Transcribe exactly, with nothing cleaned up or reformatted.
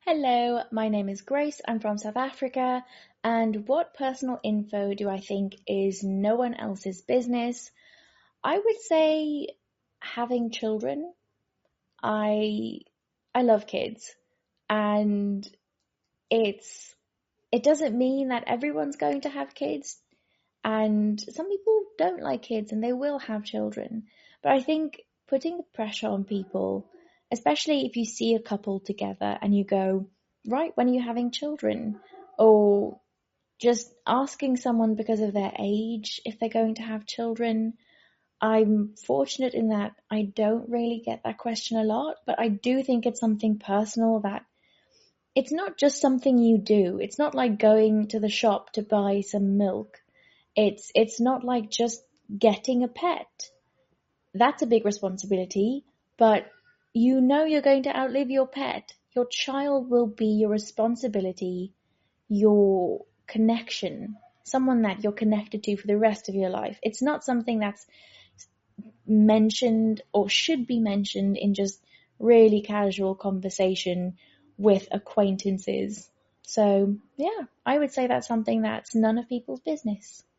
Hello, my name is Grace. I'm from South Africa. And what personal info do I think is no one else's business? I would say having children. I I love kids, and it's it doesn't mean that everyone's going to have kids, and some people don't like kids and they will have children. But I think putting the pressure on people, especially if you see a couple together and you go, right, when are you having children? Or just asking someone because of their age if they're going to have children. I'm fortunate in that I don't really get that question a lot, but I do think it's something personal that it's not just something you do. It's not like going to the shop to buy some milk. It's it's not like just getting a pet. That's a big responsibility, but you know you're going to outlive your pet. Your child will be your responsibility, your connection, someone that you're connected to for the rest of your life. It's not something that's mentioned or should be mentioned in just really casual conversation with acquaintances. So, yeah, I would say that's something that's none of people's business.